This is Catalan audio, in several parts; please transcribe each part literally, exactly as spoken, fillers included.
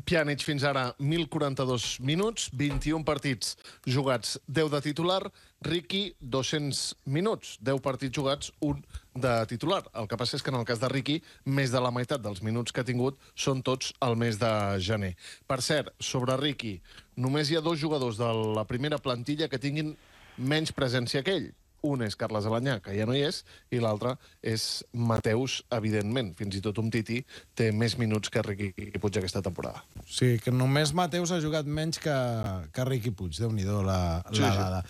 Pjanic fins ara mil quaranta-dos minuts, vint-i-un partits jugats, deu de titular. Riqui, dos-cents minuts, deu partits jugats, un de titular. El que passa és que en el cas de Riqui, més de la meitat dels minuts que ha tingut són tots al mes de gener. Per cert, sobre Riqui, només hi ha dos jugadors de la primera plantilla que tinguin menys presència que ell. Un és Carles Alanyà, que ja no hi és, i l'altre és Mateus, evidentment. Fins i tot un Titi té més minuts que Riqui Puig aquesta temporada. Sí, que només Mateus ha jugat menys que, que Riqui Puig. Déu-n'hi-do la, sí, la sí. dada.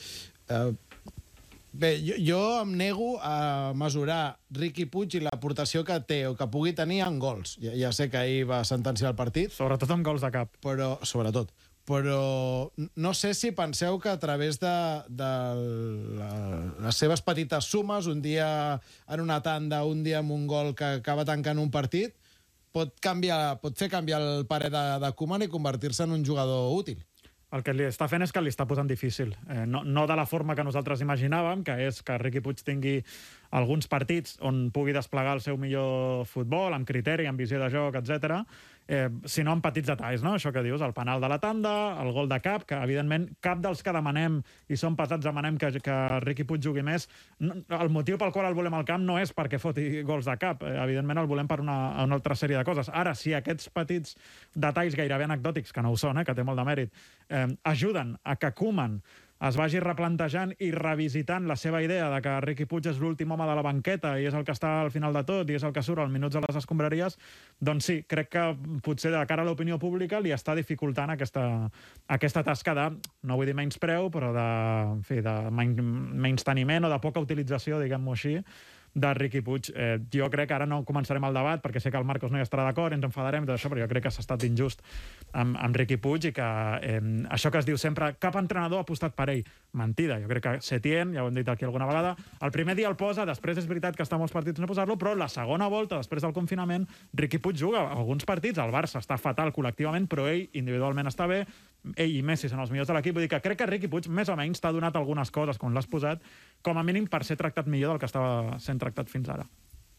Uh, bé, jo, jo em nego a mesurar Riqui Puig i l'aportació que té o que pugui tenir en gols. Ja, ja sé que ahir va sentenciar el partit. Sobretot amb gols de cap. Però, sobretot. Però no sé si penseu que a través de, de la, les seves petites sumes, un dia en una tanda, un dia amb un gol que acaba tancant un partit, pot, canviar, pot fer canviar el parer de, de Koeman i convertir-se en un jugador útil. El que li està fent és que li està posant difícil. Eh, no, no de la forma que nosaltres imaginàvem, que és que Riqui Puig tingui alguns partits on pugui desplegar el seu millor futbol, amb criteri, amb visió de joc, etcètera, eh, sinó en petits detalls, no? Això que dius, el penal de la tanda, el gol de cap, que evidentment cap dels que demanem i som pesats demanem que, que Riqui Puig jugui més. No, el motiu pel qual el volem al camp no és perquè foti gols de cap, eh, evidentment el volem per una, una altra sèrie de coses. Ara, si aquests petits detalls gairebé anecdòtics, que no ho són, eh, que té molt de mèrit, eh, ajuden a que Koeman es vagi replantejant i revisitant la seva idea de que Riqui Puig és l'últim home de la banqueta i és el que està al final de tot i és el que surt als minuts de les escombraries, doncs sí, crec que potser de cara a l'opinió pública li està dificultant aquesta, aquesta tasca de, no vull dir menyspreu, però de, en fi, de menysteniment o de poca utilització, diguem-ho així, de Riqui Puig. Eh, jo crec que ara no començarem el debat perquè sé que el Marcos no hi estarà d'acord, ens enfadarem i tot això, però jo crec que s'ha estat injust amb, amb Riqui Puig i que eh, això que es diu sempre, cap entrenador ha apostat per ell. Mentida, jo crec que Setién, ja ho hem dit aquí alguna vegada, el primer dia el posa, després és veritat que està molts partits no posar-lo, però la segona volta, després del confinament, Riqui Puig juga alguns partits, el Barça està fatal col·lectivament, però ell individualment està bé, ell i Messi són els millors de l'equip, vull dir que crec que Riqui Puig més o menys t'ha donat algunes coses quan l'has posat, com a mínim per ser tractat millor del que estava sent tractat fins ara.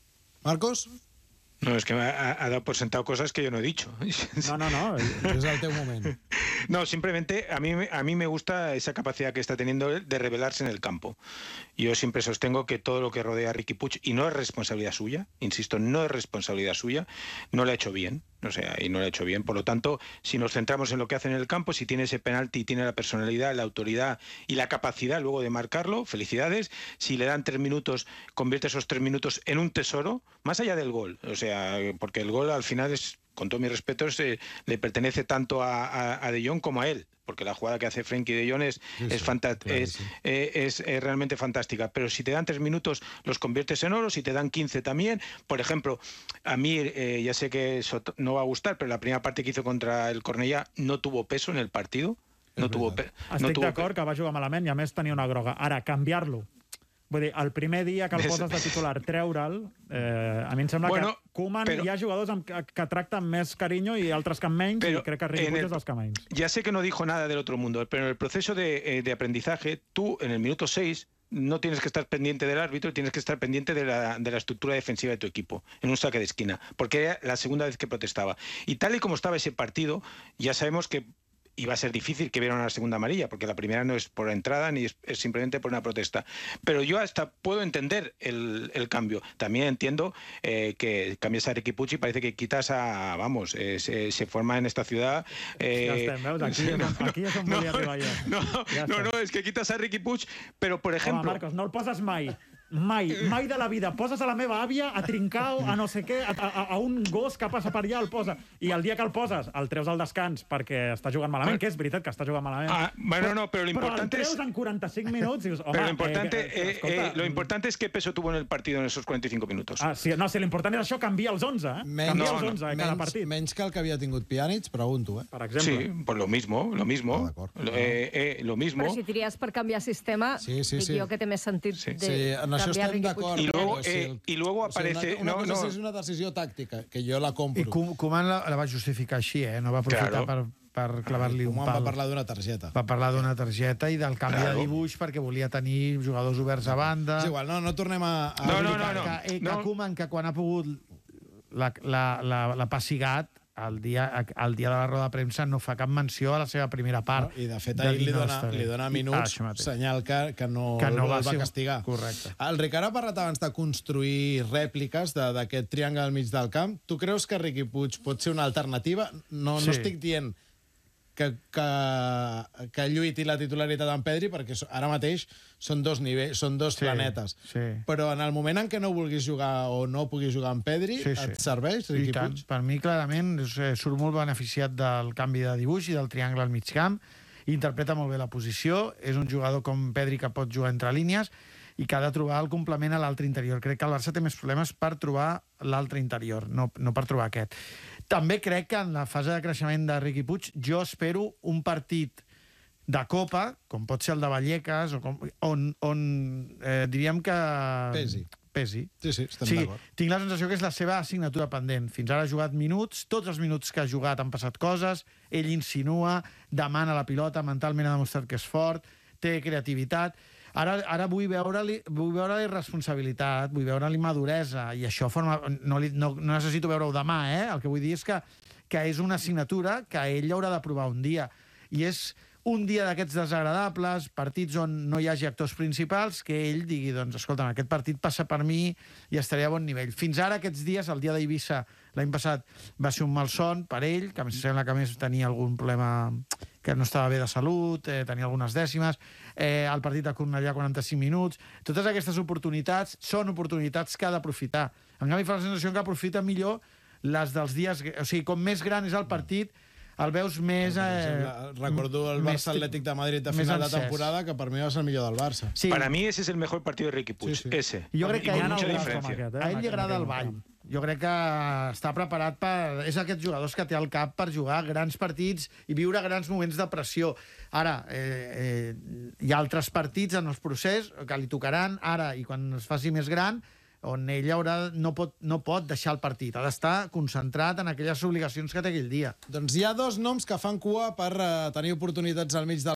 Marcos? No, es que ha, ha dado por sentado cosas que yo no he dicho. No, no, no. Es el teu momento. No, simplemente a mí, a mí me gusta esa capacidad que está teniendo él de revelarse en el campo. Yo siempre sostengo que todo lo que rodea a Riqui Puig, y no es responsabilidad suya, insisto, no es responsabilidad suya, no lo ha hecho bien. O sea, y no lo ha hecho bien. Por lo tanto, si nos centramos en lo que hace en el campo, si tiene ese penalti, tiene la personalidad, la autoridad y la capacidad luego de marcarlo, felicidades. Si le dan tres minutos, convierte esos tres minutos en un tesoro, más allá del gol. O sea, porque el gol al final es, con todo mi respeto, eh, le pertenece tanto a, a, a De Jong como a él, porque la jugada que hace Frenkie de Jong es, sí, es, claro, es, sí. eh, es, es realmente fantástica. Pero si te dan tres minutos, los conviertes en oro, si te dan quince también. Por ejemplo, a mí, eh, ya sé que eso no va a gustar, pero la primera parte que hizo contra el Cornellà no tuvo peso en el partido. No es tuvo pe Estic no tuvo d'acord que va jugar malament i a més tenia una groga. Ara, canviar-lo. Vull dir, el primer dia que el poses de titular, treure'l, eh, a mi em sembla bueno, que Koeman però, hi ha jugadors amb, que, que tracten amb més carinyo i altres que amb menys, pero, i crec que Riqui Puig és dels que menys. Ya sé que no dijo nada del otro mundo, pero en el proceso de, eh, de aprendizaje, tú en el minuto seis no tienes que estar pendiente del árbitro, tienes que estar pendiente de la, de la estructura defensiva de tu equipo, en un saque de esquina, porque era la segunda vez que protestaba. Y tal y como estaba ese partido, ya sabemos que iba a ser difícil que viera una segunda amarilla, porque la primera no es por entrada ni es, es simplemente por una protesta. Pero yo hasta puedo entender el, el cambio. También entiendo eh, que cambies a Riqui Puig y parece que quitas a, vamos, eh, se, se forma en esta ciudad... Eh, ja estem, veus? Aquí, no, aquí és on no, volia arribar jo. No, ja no, no, és que quitas a Riqui Puig, però, per exemple... Home, Marcos, no el poses mai. Mai, mai de la vida. Poses a la meva àvia, a Trincao, a no sé què, a, a, a un gos que passa per allà, el posa. I el dia que el poses, el treus al descans perquè està jugant malament, que és veritat que està jugant malament. Ah, bueno, no, però l'importante és... Però el treus en quaranta-cinc minuts i dius, home... Pero lo importante, eh, eh, escolta, eh, lo importante es qué peso tuvo en el partido en esos cuarenta y cinco minutos. Ah, sí, no, sí, l'important és això, canvia els onze, eh? Menys, canvia no, els onze no, a cada menys, partit. Menys que el que havia tingut Pjanic, pregunto, eh? Per exemple. Sí, pues lo mismo, lo mismo. Ah, lo, eh, eh, lo mismo. Però si tries per canviar sistema, sí, sí, dic sí. jo que té més sentit sí. de sí, en això canviar estem Riqui d'acord. Y luego, si eh, el, y luego aparece... O sigui, una, una no, cosa no. és una decisió tàctica, que jo la compro. I Koeman la, la va justificar així, eh? No va aprofitar Claro. per, per clavar-li un Koeman pal. va parlar d'una targeta. Va parlar d'una targeta i del canvi Claro. de dibuix perquè volia tenir jugadors oberts a banda. És igual, no, no tornem a... a No, no, que, no, no. Que, eh, que no. Koeman, que quan ha pogut l'ha la, la, la passigat, el dia, el dia de la roda de premsa no fa cap menció a la seva primera part. No, I, de fet, de ahir dir li no dona, està bé. li dona I- minuts, això mateix. senyal que, que no, Que no el va va ser- castigar. Correcte. El Ricard ha parlat abans de construir rèpliques de- d'aquest triangle al mig del camp. Tu creus que Riqui Puig pot ser una alternativa? No, Sí. no estic dient que, que, que lluiti la titularitat amb Pedri, perquè so- ara mateix són dos nivells, són dos Sí, planetes. sí. Però en el moment en què no vulguis jugar o no puguis jugar amb Pedri, Sí, sí. et serveix, I Riqui tant. Puig? Per mi, clarament, és, eh, surt molt beneficiat del canvi de dibuix i del triangle al mig camp. Interpreta molt bé la posició. És un jugador com Pedri que pot jugar entre línies i que ha de trobar el complement a l'altre interior. Crec que el Barça té més problemes per trobar l'altre interior, no, no per trobar aquest. També crec que en la fase de creixement de Riqui Puig jo espero un partit de Copa, com pot ser el de Vallecas, o com, on, on eh, diríem que... Pesi. Pesi. Sí, sí, estem Sí, d'acord. tinc la sensació que és la seva assignatura pendent. Fins ara ha jugat minuts, tots els minuts que ha jugat han passat coses, ell insinua, demana la pilota, mentalment ha demostrat que és fort, té creativitat. Ara, ara vull veure-li vull veure-li responsabilitat, vull veure-li maduresa, i això forma, no, li, no, no necessito veure-ho demà, eh? El que vull dir és que, que és una assignatura que ell haurà de provar un dia. I és un dia d'aquests desagradables, partits on no hi hagi actors principals, que ell digui, doncs, escolta'm, aquest partit passa per mi i estaré a bon nivell. Fins ara, aquests dies, el dia d'Eivissa, l'any passat, va ser un malson per ell, que em sembla que a més tenia algun problema que no estava bé de salut, eh, tenia algunes dècimes, eh, el partit a Cornellà, quaranta-cinc minuts. Totes aquestes oportunitats són oportunitats que ha d'aprofitar. En canvi, fa la sensació que aprofita millor les dels dies... O sigui, com més gran és el partit, el veus més... Per Eh, exemple, recordo el més- Barça Atlètic de Madrid de més final de encès. temporada, que per mi va ser el millor del Barça. Sí, Para mí ese es el mejor partido de Riqui Puig, Sí, sí. ese. Jo crec Y que con hi ha mucha alguns diferencia. com aquest, eh, a ell en li agrada aquell el ball. camp. Jo crec que està preparat per... És aquests jugadors que té al cap per jugar grans partits i viure grans moments de pressió. Ara, eh, eh, hi ha altres partits en els procés que li tocaran ara i quan es faci més gran, on ell haurà, no, pot, no pot deixar el partit. Ha d'estar concentrat en aquelles obligacions que té aquell dia. Doncs hi ha dos noms que fan cua per eh, tenir oportunitats al mig del